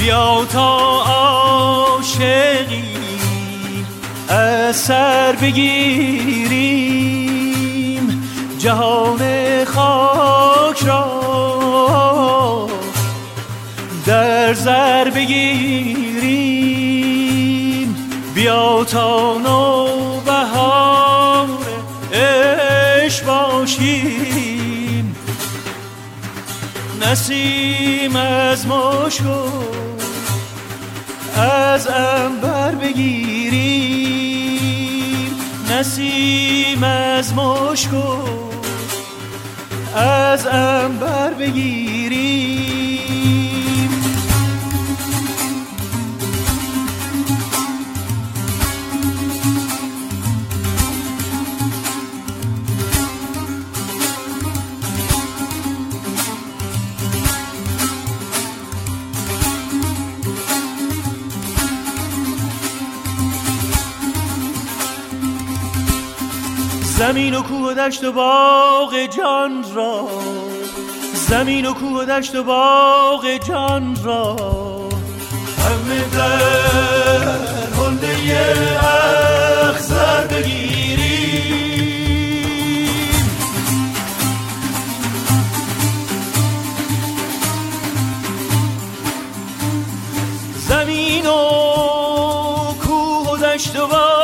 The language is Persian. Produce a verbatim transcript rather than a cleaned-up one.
بیا تا عاشقی از سر بگیریم، جهان خاک را در زر بگیریم. بیا تا نوبهار عشق باشیم، نسیم از مشک از عنبر بگیریم، نسیم از مشک از عنبر بگیریم. زمین و کوه و دشت و باغ جان را، زمین و کوه و دشت و باغ جان را، همه در حله اخضر بگیریم. زمین و کوه و دشت و باغ